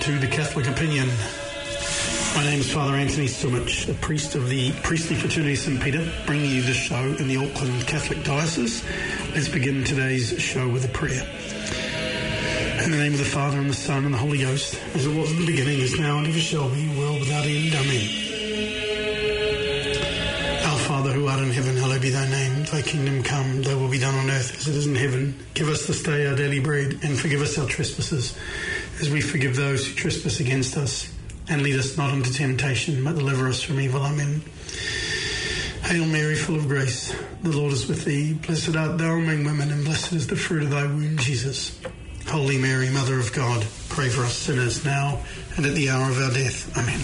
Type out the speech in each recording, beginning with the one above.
to The Catholic Opinion. My name is Father Anthony Sumich, a priest of the Priestly Fraternity St. Peter, bringing you this show in the Auckland Catholic Diocese. Let's begin today's show with a prayer. In the name of the Father, and the Son, and the Holy Ghost, as it was in the beginning, is now, and ever shall be, world without end. Amen. Our Father, who art in heaven, hallowed be thy name. Thy kingdom come, thy will be done on earth as it is in heaven. Give us this day our daily bread, and forgive us our trespasses, as we forgive those who trespass against us. And lead us not into temptation, but deliver us from evil. Amen. Hail Mary, full of grace, the Lord is with thee. Blessed art thou among women, and blessed is the fruit of thy womb, Jesus. Holy Mary, Mother of God, pray for us sinners now and at the hour of our death. Amen.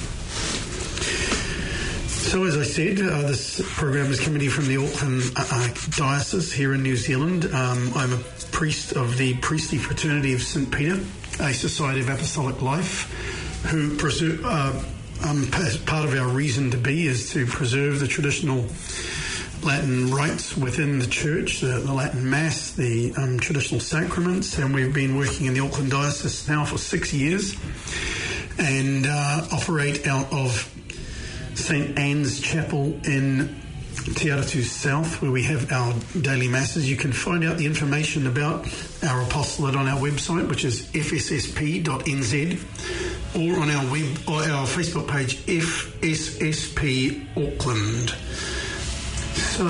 So, as I said, this program is coming to you from the Auckland Diocese here in New Zealand. I'm a priest of the Priestly Fraternity of St. Peter, a Society of Apostolic Life, who preserve, part of our reason to be is to preserve the traditional Latin rites within the Church, the Latin Mass, the traditional sacraments, and we've been working in the Auckland Diocese now for 6 years and operate out of St. Anne's Chapel in Te Aratu South, where we have our daily Masses. You can find out the information about our apostolate on our website, which is fssp.nz, or on our Facebook page, FSSP Auckland. So,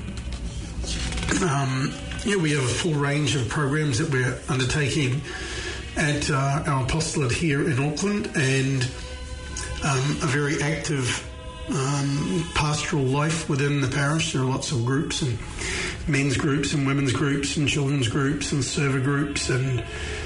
we have a full range of programs that we're undertaking at our apostolate here in Auckland, and a very active pastoral life within the parish. There are lots of groups, and men's groups and women's groups and children's groups and server groups and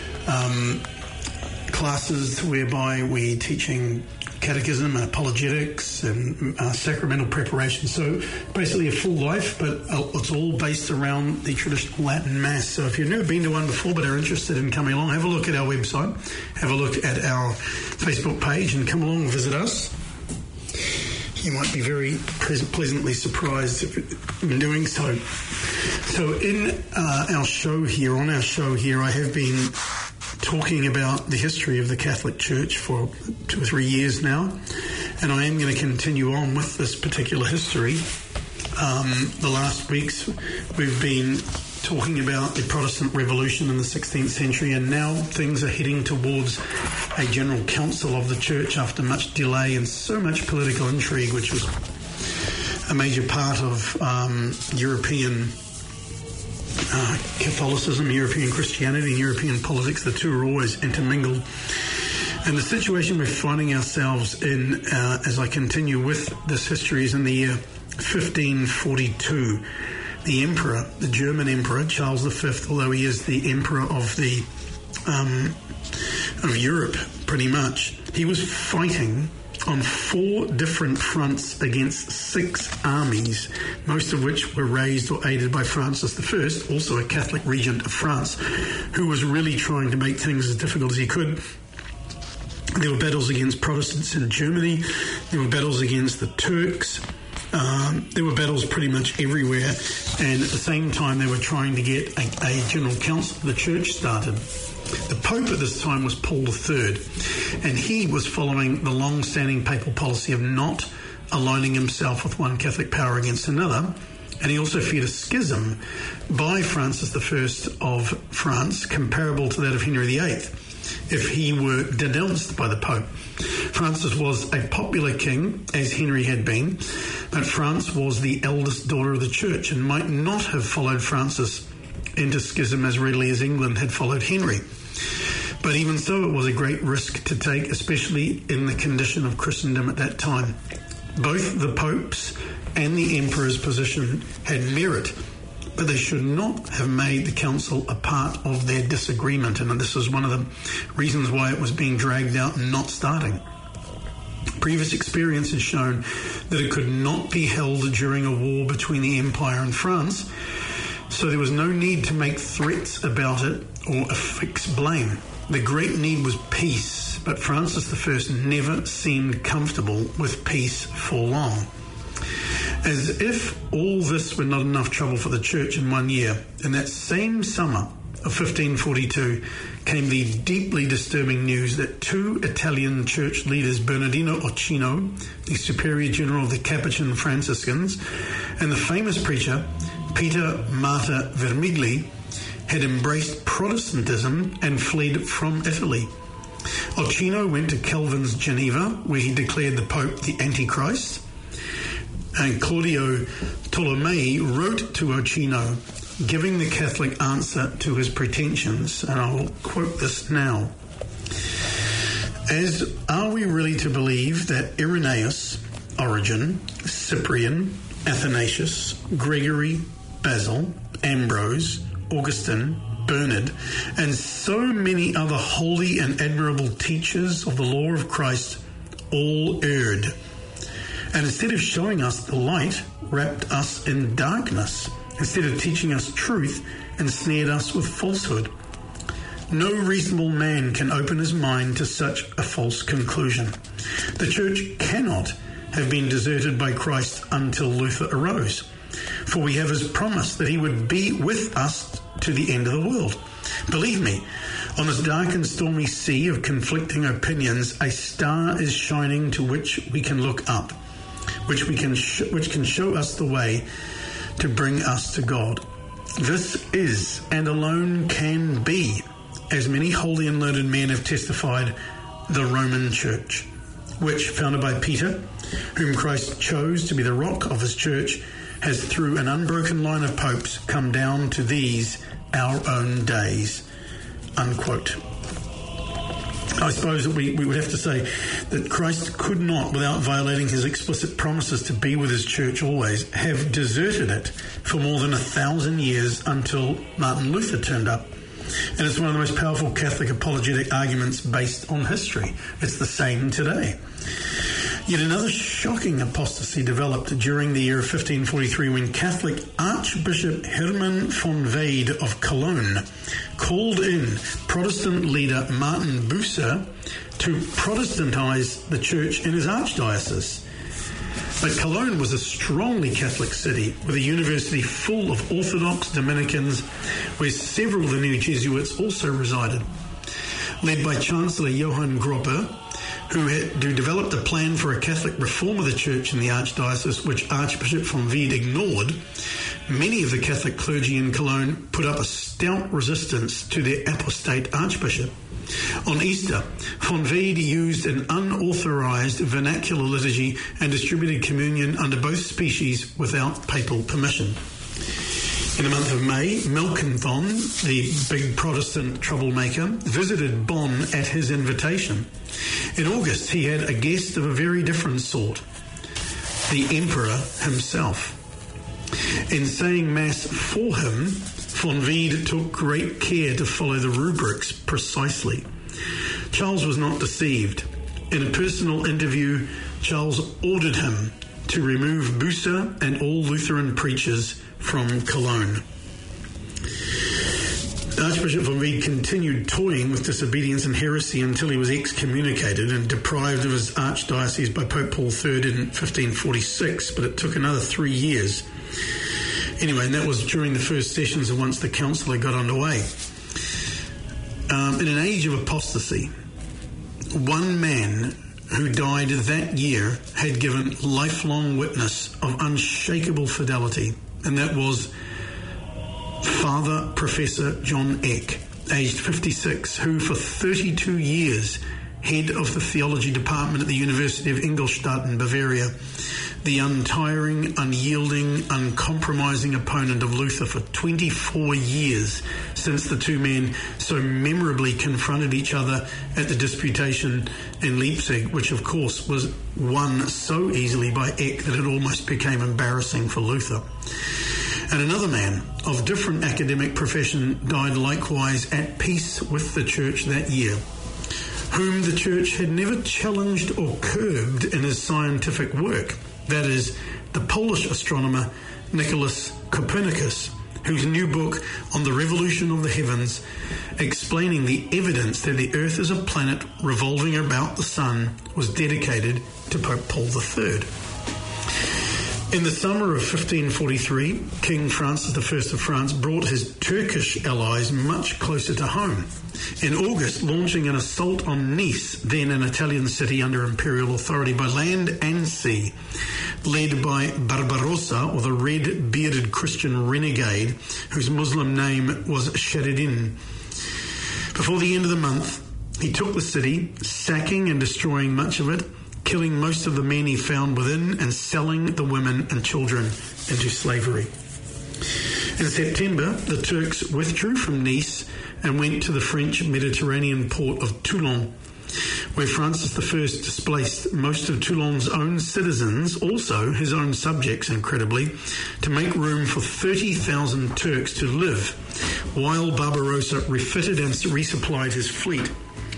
classes whereby we're teaching catechism and apologetics and sacramental preparation. So basically a full life, but it's all based around the traditional Latin Mass. So if you've never been to one before but are interested in coming along, have a look at our website, have a look at our Facebook page, and come along and visit us. You might be very pleasantly surprised in doing so. So in our show here, I have been talking about the history of the Catholic Church for 2 or 3 years now, and I am going to continue on with this particular history. The last weeks we've been talking about the Protestant Revolution in the 16th century, and now things are heading towards a general council of the Church after much delay and so much political intrigue, which was a major part of European Catholicism, European Christianity, and European politics. The two are always intermingled. And the situation we're finding ourselves in, as I continue with this history, is in the year 1542. The emperor, the German emperor, Charles V, although he is the emperor of of Europe, pretty much, he was fighting on 4 different fronts against 6 armies, most of which were raised or aided by Francis I, also a Catholic regent of France, who was really trying to make things as difficult as he could. There were battles against Protestants in Germany. There were battles against the Turks. There were battles pretty much everywhere. And at the same time, they were trying to get a general council of the Church started. The Pope at this time was Paul III, and he was following the long-standing papal policy of not aligning himself with one Catholic power against another, and he also feared a schism by Francis I of France, comparable to that of Henry VIII, if he were denounced by the Pope. Francis was a popular king, as Henry had been, but France was the eldest daughter of the Church and might not have followed Francis into schism as readily as England had followed Henry. But even so, it was a great risk to take, especially in the condition of Christendom at that time. Both the Pope's and the Emperor's position had merit, but they should not have made the council a part of their disagreement, and this is one of the reasons why it was being dragged out and not starting. Previous experience has shown that it could not be held during a war between the Empire and France, so there was no need to make threats about it or affix blame. The great need was peace, but Francis I never seemed comfortable with peace for long. As if all this were not enough trouble for the Church in 1 year, in that same summer of 1542 came the deeply disturbing news that two Italian church leaders, Bernardino Ochino, the Superior General of the Capuchin Franciscans, and the famous preacher Peter Marta Vermigli, had embraced Protestantism and fled from Italy. Ochino went to Calvin's Geneva, where he declared the Pope the Antichrist, and Claudio Tolomei wrote to Ochino, giving the Catholic answer to his pretensions, and I'll quote this now. As are we really to believe that Irenaeus, Origen, Cyprian, Athanasius, Gregory, Basil, Ambrose, Augustine, Bernard, and so many other holy and admirable teachers of the law of Christ all erred, and instead of showing us the light, wrapped us in darkness, instead of teaching us truth, ensnared us with falsehood? No reasonable man can open his mind to such a false conclusion. The church cannot have been deserted by Christ until Luther arose, for we have his promise that he would be with us to the end of the world. Believe me, on this dark and stormy sea of conflicting opinions, a star is shining to which we can look up, which can show us the way to bring us to God. This is, and alone can be, as many holy and learned men have testified, the Roman Church, which, founded by Peter, whom Christ chose to be the rock of his church, has through an unbroken line of popes come down to these our own days." Unquote. I suppose that we would have to say that Christ could not, without violating his explicit promises to be with his church always, have deserted it for more than 1,000 years until Martin Luther turned up. And it's one of the most powerful Catholic apologetic arguments based on history. It's the same today. Yet another shocking apostasy developed during the year of 1543 when Catholic Archbishop Herman von Weid of Cologne called in Protestant leader Martin Bucer to Protestantize the church in his archdiocese. But Cologne was a strongly Catholic city with a university full of Orthodox Dominicans, where several of the new Jesuits also resided. Led by Chancellor Johann Groppe, who developed a plan for a Catholic reform of the church in the archdiocese, which Archbishop von Weid ignored, many of the Catholic clergy in Cologne put up a stout resistance to their apostate archbishop. On Easter, von Weid used an unauthorized vernacular liturgy and distributed communion under both species without papal permission. In the month of May, Melanchthon, the big Protestant troublemaker, visited Bonn at his invitation. In August, he had a guest of a very different sort, the Emperor himself. In saying Mass for him, von Weid took great care to follow the rubrics precisely. Charles was not deceived. In a personal interview, Charles ordered him to remove Bucer and all Lutheran preachers from Cologne. Archbishop von Weid continued toying with disobedience and heresy until he was excommunicated and deprived of his archdiocese by Pope Paul III in 1546, but it took another 3 years. Anyway, and that was during the first sessions and once the council had got underway. In an age of apostasy, one man who died that year had given lifelong witness of unshakable fidelity, and that was Father Professor John Eck, aged 56, who for 32 years, head of the theology department at the University of Ingolstadt in Bavaria, the untiring, unyielding, uncompromising opponent of Luther for 24 years since the two men so memorably confronted each other at the disputation in Leipzig, which of course was won so easily by Eck that it almost became embarrassing for Luther. And another man of different academic profession died likewise at peace with the church that year, whom the church had never challenged or curbed in his scientific work. That is, the Polish astronomer Nicholas Copernicus, whose new book on the revolution of the heavens, explaining the evidence that the earth is a planet revolving about the sun, was dedicated to Pope Paul III. In the summer of 1543, King Francis I of France brought his Turkish allies much closer to home. In August, launching an assault on Nice, then an Italian city under imperial authority by land and sea, led by Barbarossa, or the red-bearded Christian renegade, whose Muslim name was Sheriddin. Before the end of the month, he took the city, sacking and destroying much of it, killing most of the men he found within and selling the women and children into slavery. In September, the Turks withdrew from Nice and went to the French Mediterranean port of Toulon, where Francis I displaced most of Toulon's own citizens, also his own subjects, incredibly, to make room for 30,000 Turks to live, while Barbarossa refitted and resupplied his fleet.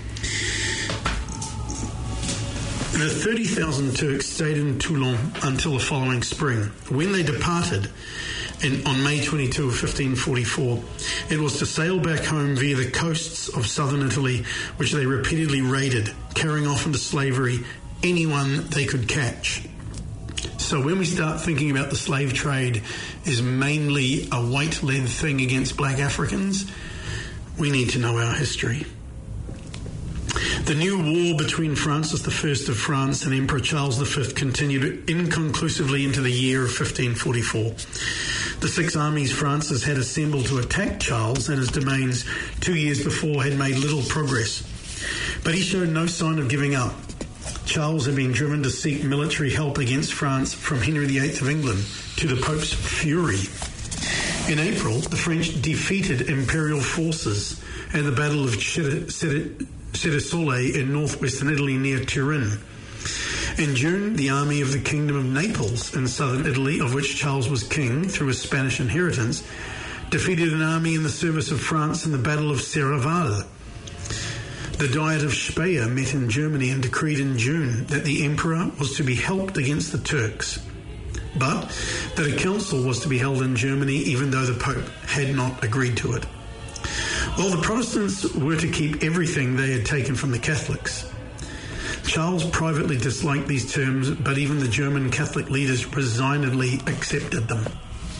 The 30,000 Turks stayed in Toulon until the following spring. When they departed on May 22 of 1544, it was to sail back home via the coasts of southern Italy, which they repeatedly raided, carrying off into slavery anyone they could catch. So when we start thinking about the slave trade is mainly a white-led thing against black Africans, we need to know our history. The new war between Francis I of France and Emperor Charles V continued inconclusively into the year of 1544. The 6 armies Francis had assembled to attack Charles and his domains 2 years before had made little progress. But he showed no sign of giving up. Charles had been driven to seek military help against France from Henry VIII of England, to the Pope's fury. In April, the French defeated imperial forces at the Battle of Ceresole in northwestern Italy near Turin. In June, the army of the Kingdom of Naples in southern Italy, of which Charles was king through his Spanish inheritance, defeated an army in the service of France in the Battle of Serravalle. The Diet of Speyer met in Germany and decreed in June that the emperor was to be helped against the Turks, but that a council was to be held in Germany even though the Pope had not agreed to it. While the Protestants were to keep everything they had taken from the Catholics. Charles privately disliked these terms, but even the German Catholic leaders resignedly accepted them.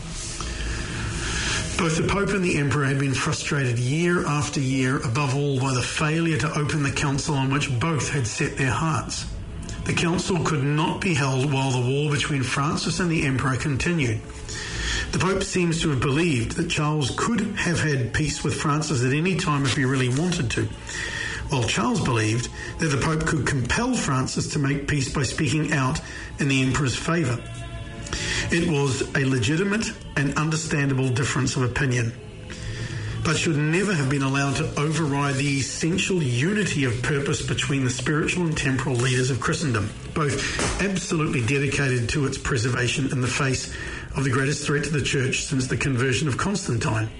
Both the Pope and the Emperor had been frustrated year after year, above all by the failure to open the council on which both had set their hearts. The council could not be held while the war between Francis and the Emperor continued. The Pope seems to have believed that Charles could have had peace with Francis at any time if he really wanted to, while Charles believed that the Pope could compel Francis to make peace by speaking out in the Emperor's favour. It was a legitimate and understandable difference of opinion, but should never have been allowed to override the essential unity of purpose between the spiritual and temporal leaders of Christendom, both absolutely dedicated to its preservation in the face of the greatest threat to the Church since the conversion of Constantine.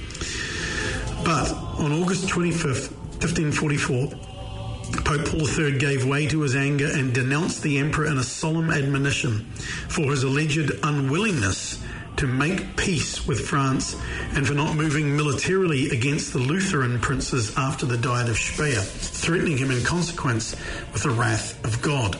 But on August 25th, 1544, Pope Paul III gave way to his anger and denounced the Emperor in a solemn admonition for his alleged unwillingness to make peace with France and for not moving militarily against the Lutheran princes after the Diet of Speyer, threatening him in consequence with the wrath of God.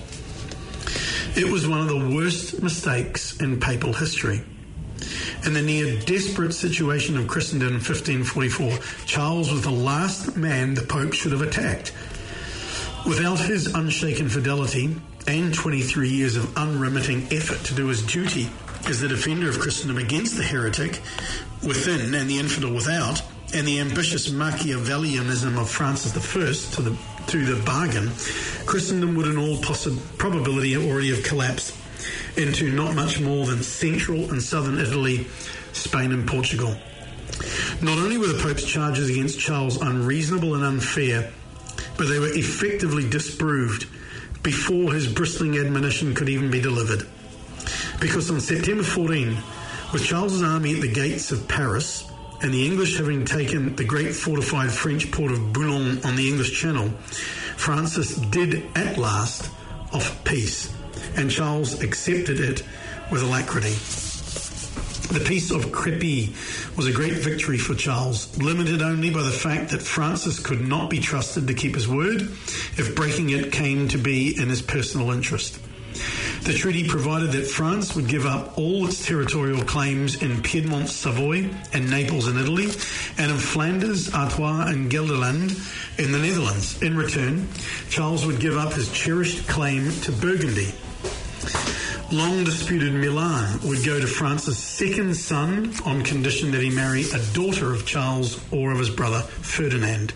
It was one of the worst mistakes in papal history. In the near desperate situation of Christendom in 1544, Charles was the last man the Pope should have attacked. Without his unshaken fidelity and 23 years of unremitting effort to do his duty as the defender of Christendom against the heretic within and the infidel without, and the ambitious Machiavellianism of Francis I to the bargain, Christendom would in all probability already have collapsed into not much more than central and southern Italy, Spain and Portugal. Not only were the Pope's charges against Charles unreasonable and unfair, but they were effectively disproved before his bristling admonition could even be delivered. Because on September 14, with Charles's army at the gates of Paris, and the English having taken the great fortified French port of Boulogne on the English Channel, Francis did at last offer peace, and Charles accepted it with alacrity. The Peace of Crépy was a great victory for Charles, limited only by the fact that Francis could not be trusted to keep his word if breaking it came to be in his personal interest. The treaty provided that France would give up all its territorial claims in Piedmont, Savoy, and Naples in Italy, and in Flanders, Artois, and Gelderland in the Netherlands. In return, Charles would give up his cherished claim to Burgundy. Long disputed Milan would go to France's second son on condition that he marry a daughter of Charles or of his brother Ferdinand.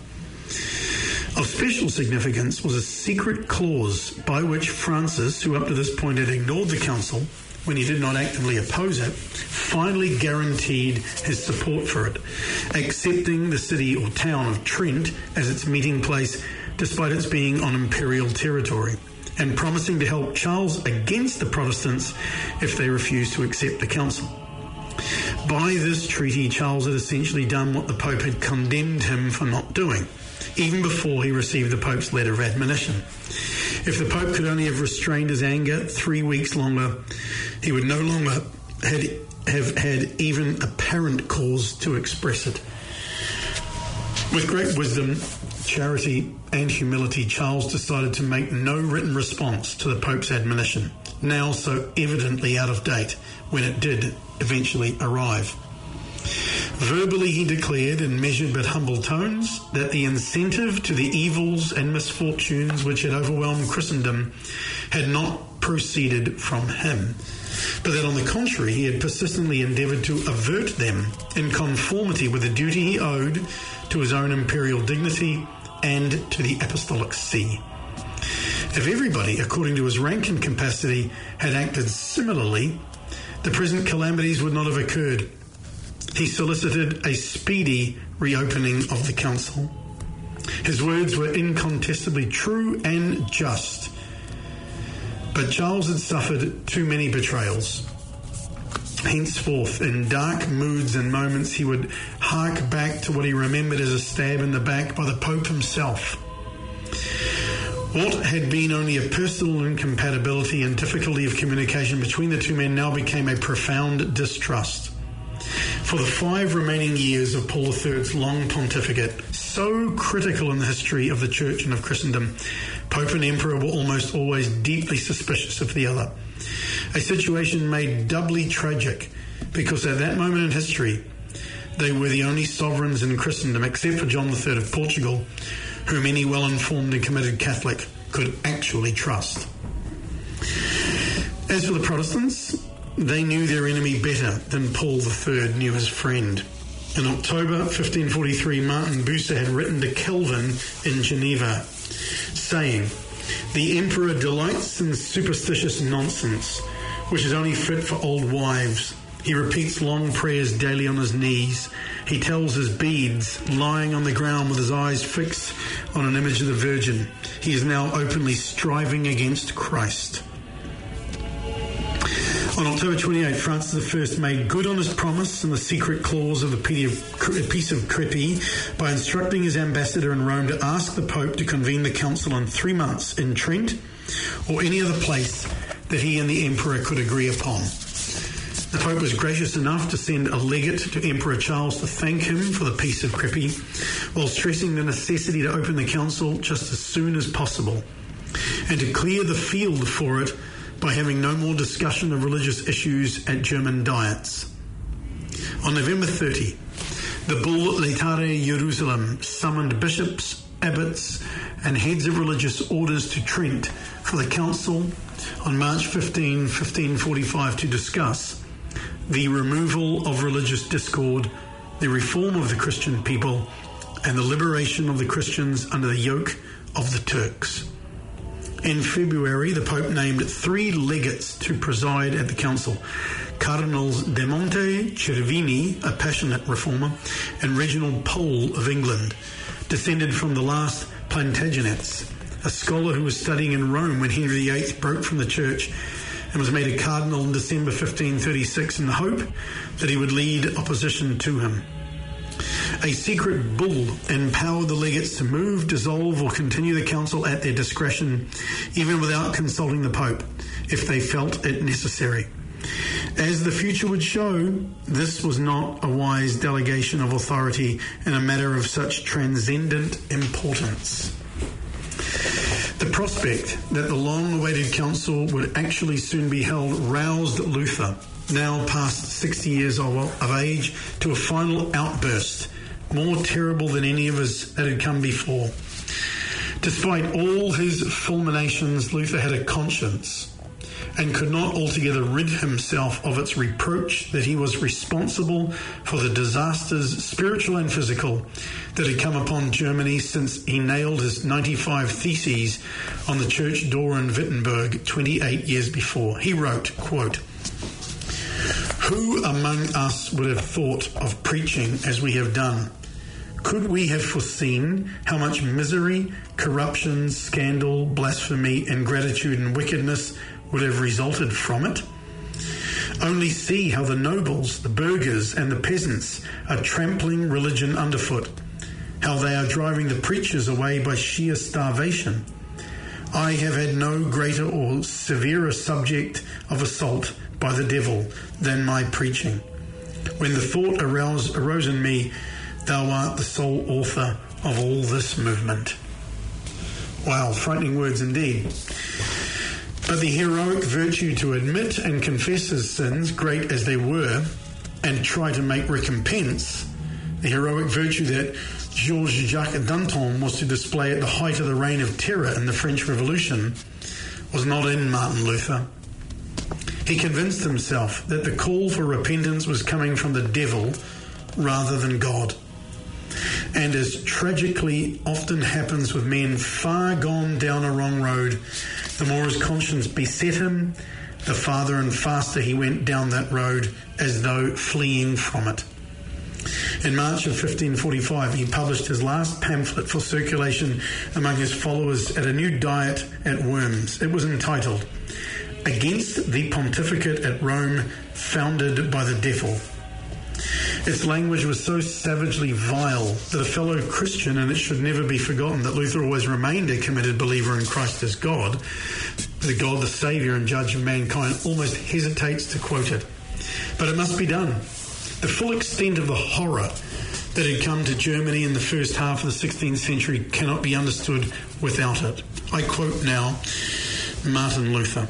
Of special significance was a secret clause by which Francis, who up to this point had ignored the council when he did not actively oppose it, finally guaranteed his support for it, accepting the city or town of Trent as its meeting place despite its being on imperial territory, and promising to help Charles against the Protestants if they refused to accept the council. By this treaty, Charles had essentially done what the Pope had condemned him for not doing, even before he received the Pope's letter of admonition. If the Pope could only have restrained his anger 3 weeks longer, he would no longer have had even apparent cause to express it. With great wisdom, charity, and humility, Charles decided to make no written response to the Pope's admonition, now so evidently out of date, when it did eventually arrive. Verbally, he declared in measured but humble tones that the incentive to the evils and misfortunes which had overwhelmed Christendom had not proceeded from him, but that on the contrary he had persistently endeavoured to avert them in conformity with the duty he owed to his own imperial dignity and to the Apostolic See. If everybody, according to his rank and capacity, had acted similarly, the present calamities would not have occurred. He solicited a speedy reopening of the council. His words were incontestably true and just. But Charles had suffered too many betrayals. Henceforth, in dark moods and moments, he would hark back to what he remembered as a stab in the back by the Pope himself. What had been only a personal incompatibility and difficulty of communication between the two men now became a profound distrust. For the 5 remaining years of Paul III's long pontificate, so critical in the history of the Church and of Christendom, Pope and Emperor were almost always deeply suspicious of the other. A situation made doubly tragic because at that moment in history, they were the only sovereigns in Christendom, except for John III of Portugal, whom any well-informed and committed Catholic could actually trust. As for the Protestants, they knew their enemy better than Paul III knew his friend. In October 1543, Martin Bucer had written to Calvin in Geneva, saying, "The Emperor delights in superstitious nonsense, which is only fit for old wives. He repeats long prayers daily on his knees. He tells his beads, lying on the ground with his eyes fixed on an image of the Virgin. He is now openly striving against Christ." On October 28, Francis I made good on his promise in the secret clause of the Peace of Crepy by instructing his ambassador in Rome to ask the Pope to convene the council in 3 months in Trent or any other place that he and the Emperor could agree upon. The Pope was gracious enough to send a legate to Emperor Charles to thank him for the Peace of Crepy, while stressing the necessity to open the council just as soon as possible, and to clear the field for it by having no more discussion of religious issues at German diets. On November 30, the bull Laetare Jerusalem summoned bishops, abbots, and heads of religious orders to Trent for the council on March 15, 1545 to discuss the removal of religious discord, the reform of the Christian people, and the liberation of the Christians under the yoke of the Turks. In February, the Pope named 3 legates to preside at the council: Cardinals De Monte, Cervini, a passionate reformer, and Reginald Pole of England, descended from the last Plantagenets, a scholar who was studying in Rome when Henry VIII broke from the church and was made a cardinal in December 1536 in the hope that he would lead opposition to him. A secret bull empowered the legates to move, dissolve, or continue the council at their discretion, even without consulting the Pope, if they felt it necessary. As the future would show, this was not a wise delegation of authority in a matter of such transcendent importance. The prospect that the long-awaited council would actually soon be held roused Luther, now past 60 years of age, to a final outburst, more terrible than any of his that had come before. Despite all his fulminations, Luther had a conscience and could not altogether rid himself of its reproach that he was responsible for the disasters, spiritual and physical, that had come upon Germany since he nailed his 95 Theses on the church door in Wittenberg 28 years before. He wrote, quote, "Who among us would have thought of preaching as we have done? Could we have foreseen how much misery, corruption, scandal, blasphemy, ingratitude and wickedness would have resulted from it? Only see how the nobles, the burghers and the peasants are trampling religion underfoot, how they are driving the preachers away by sheer starvation. I have had no greater or severer subject of assault by the devil than my preaching. When the thought arose in me, thou art the sole author of all this movement." Wow, frightening words indeed. But the heroic virtue to admit and confess his sins, great as they were, and try to make recompense, the heroic virtue that Georges-Jacques Danton was to display at the height of the reign of terror in the French Revolution, was not in Martin Luther. He convinced himself that the call for repentance was coming from the devil rather than God. And as tragically often happens with men far gone down a wrong road, the more his conscience beset him, the farther and faster he went down that road as though fleeing from it. In March of 1545, he published his last pamphlet for circulation among his followers at a new diet at Worms. It was entitled, "Against the Pontificate at Rome, founded by the Devil." Its language was so savagely vile that a fellow Christian, and it should never be forgotten that Luther always remained a committed believer in Christ as God, the God, the Saviour and Judge of mankind, almost hesitates to quote it. But it must be done. The full extent of the horror that had come to Germany in the first half of the 16th century cannot be understood without it. I quote now Martin Luther.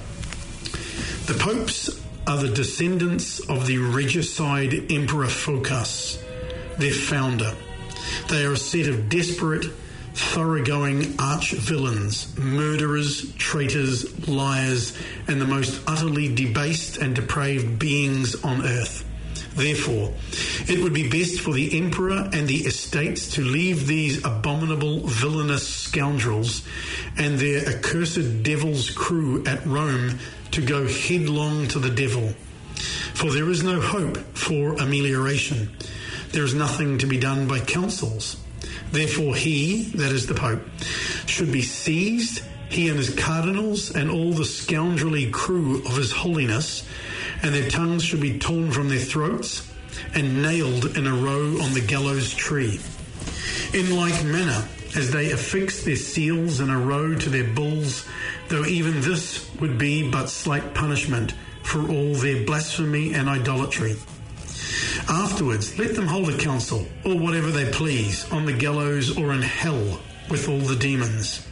"The popes are the descendants of the regicide Emperor Phocas, their founder. They are a set of desperate, thoroughgoing arch-villains, murderers, traitors, liars, and the most utterly debased and depraved beings on earth. Therefore, it would be best for the emperor and the estates to leave these abominable, villainous scoundrels and their accursed devil's crew at Rome to go headlong to the devil. For there is no hope for amelioration. There is nothing to be done by councils. Therefore he, that is the Pope, should be seized, he and his cardinals and all the scoundrelly crew of his holiness, and their tongues should be torn from their throats and nailed in a row on the gallows tree. In like manner as they affix their seals in a row to their bulls, though even this would be but slight punishment for all their blasphemy and idolatry. Afterwards, let them hold a council, or whatever they please, on the gallows or in hell with all the demons."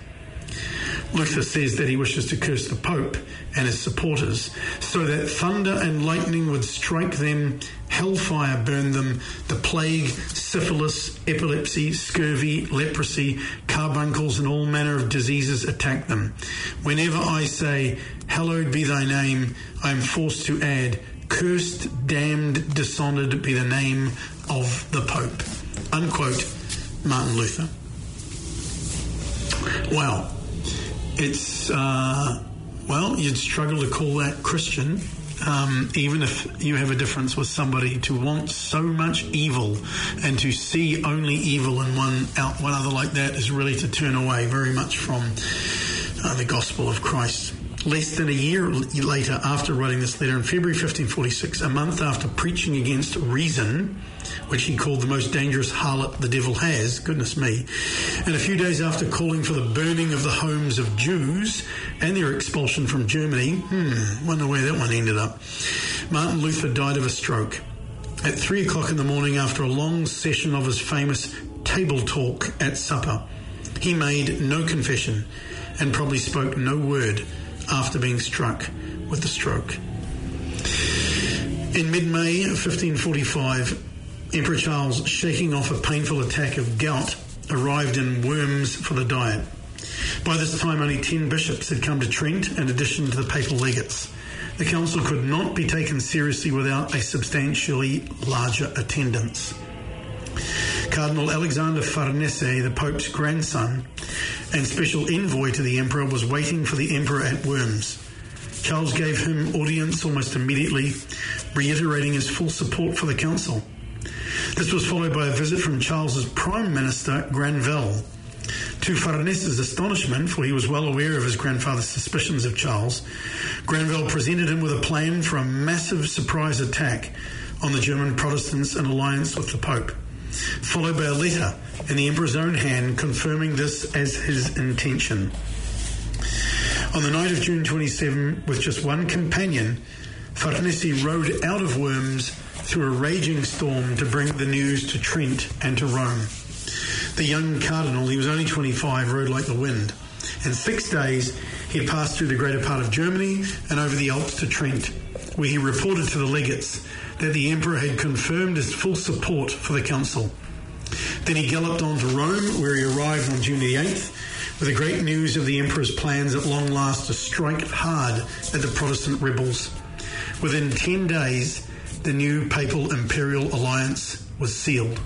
Luther says that he wishes to curse the Pope and his supporters so that thunder and lightning would strike them, hellfire burn them, the plague, syphilis, epilepsy, scurvy, leprosy, carbuncles and all manner of diseases attack them. Whenever I say, "Hallowed be thy name," I am forced to add, "Cursed, damned, dishonoured be the name of the Pope." Unquote, Martin Luther. Wow. It's, you'd struggle to call that Christian, even if you have a difference with somebody, to want so much evil and to see only evil in one other like that is really to turn away very much from the gospel of Christ. Less than a year later, after writing this letter in February 1546, a month after preaching against reason, which he called the most dangerous harlot the devil has, goodness me, and a few days after calling for the burning of the homes of Jews and their expulsion from Germany, wonder where that one ended up, Martin Luther died of a stroke. At 3 o'clock in the morning after a long session of his famous table talk at supper. He made no confession and probably spoke no word after being struck with the stroke. In mid-May of 1545, Emperor Charles, shaking off a painful attack of gout, arrived in Worms for the Diet. By this time, only 10 bishops had come to Trent, in addition to the papal legates. The council could not be taken seriously without a substantially larger attendance. Cardinal Alexander Farnese, the Pope's grandson and special envoy to the Emperor, was waiting for the Emperor at Worms. Charles gave him audience almost immediately, reiterating his full support for the council. This was followed by a visit from Charles's Prime Minister, Granvelle. To Farnese's astonishment, for he was well aware of his grandfather's suspicions of Charles, Granvelle presented him with a plan for a massive surprise attack on the German Protestants in alliance with the Pope, followed by a letter in the Emperor's own hand confirming this as his intention. On the night of June 27, with just one companion, Farnese rode out of Worms through a raging storm to bring the news to Trent and to Rome. The young cardinal, he was only 25, rode like the wind. In 6 days, he had passed through the greater part of Germany and over the Alps to Trent, where he reported to the legates that the emperor had confirmed his full support for the council. Then he galloped on to Rome, where he arrived on June the 8th, with the great news of the emperor's plans at long last to strike hard at the Protestant rebels. Within 10 days, the new papal imperial alliance was sealed.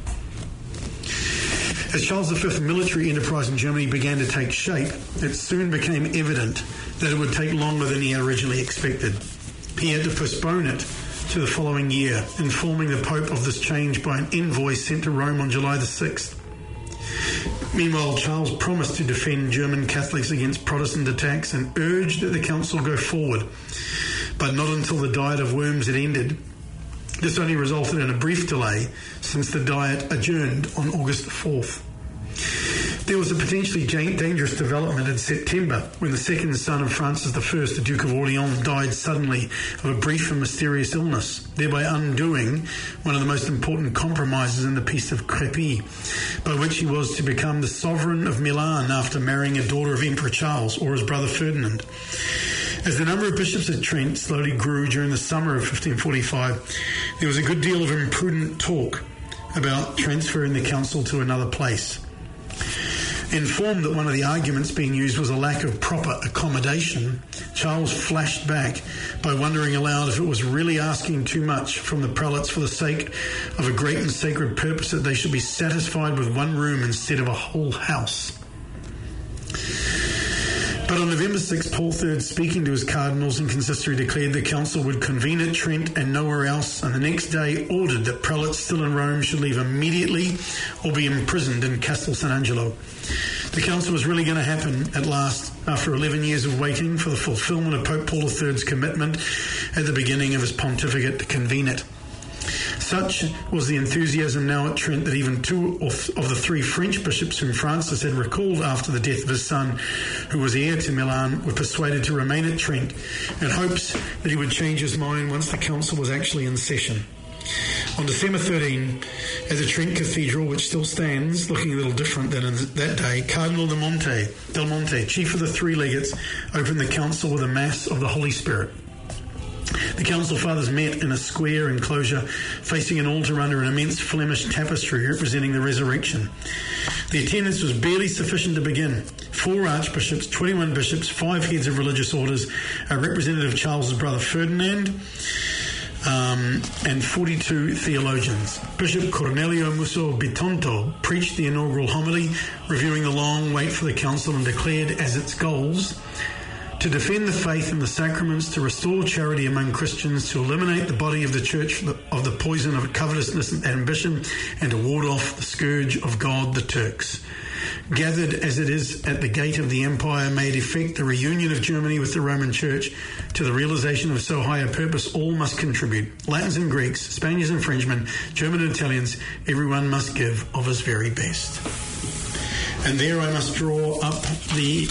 As Charles V's military enterprise in Germany began to take shape, it soon became evident that it would take longer than he had originally expected. He had to postpone it to the following year, informing the Pope of this change by an envoy sent to Rome on July the 6th. Meanwhile, Charles promised to defend German Catholics against Protestant attacks and urged that the council go forward, but not until the Diet of Worms had ended. This only resulted in a brief delay, since the Diet adjourned on August 4th. There was a potentially dangerous development in September when the second son of Francis I, the Duke of Orleans, died suddenly of a brief and mysterious illness, thereby undoing one of the most important compromises in the Peace of Crépy, by which he was to become the sovereign of Milan after marrying a daughter of Emperor Charles or his brother Ferdinand. As the number of bishops at Trent slowly grew during the summer of 1545, there was a good deal of imprudent talk about transferring the council to another place. Informed that one of the arguments being used was a lack of proper accommodation, Charles flashed back by wondering aloud if it was really asking too much from the prelates for the sake of a great and sacred purpose that they should be satisfied with one room instead of a whole house. But on November 6, Paul III, speaking to his cardinals in consistory, declared the council would convene at Trent and nowhere else, and the next day ordered that prelates still in Rome should leave immediately or be imprisoned in Castel San Angelo. The council was really going to happen at last, after 11 years of waiting for the fulfilment of Pope Paul III's commitment at the beginning of his pontificate to convene it. Such was the enthusiasm now at Trent that even 2 of the 3 French bishops whom Francis had recalled after the death of his son, who was heir to Milan, were persuaded to remain at Trent in hopes that he would change his mind once the council was actually in session. On December 13, at the Trent Cathedral, which still stands, looking a little different than in that day, Cardinal Del Monte, chief of the 3 legates, opened the council with a Mass of the Holy Spirit. The council fathers met in a square enclosure facing an altar under an immense Flemish tapestry representing the resurrection. The attendance was barely sufficient to begin. 4 archbishops, 21 bishops, 5 heads of religious orders, a representative of Charles's brother Ferdinand, and 42 theologians. Bishop Cornelio Musso Bitonto preached the inaugural homily, reviewing the long wait for the council, and declared as its goals to defend the faith and the sacraments, to restore charity among Christians, to eliminate the body of the church of the poison of covetousness and ambition, and to ward off the scourge of God, the Turks. Gathered as it is at the gate of the empire, may it effect the reunion of Germany with the Roman Church. To the realization of so high a purpose, all must contribute. Latins and Greeks, Spaniards and Frenchmen, German and Italians, everyone must give of his very best. And there I must draw up the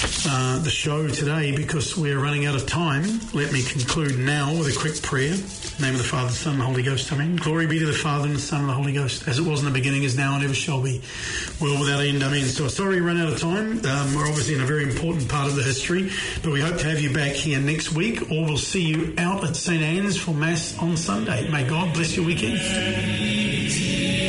show today because we're running out of time. Let me conclude now with a quick prayer. In the name of the Father, the Son, and the Holy Ghost. Amen. Glory be to the Father, and the Son, and the Holy Ghost, as it was in the beginning, is now, and ever shall be, world without end. Amen. So sorry we run out of time. We're obviously in a very important part of the history, but we hope to have you back here next week, or we'll see you out at St. Anne's for Mass on Sunday. May God bless your weekend.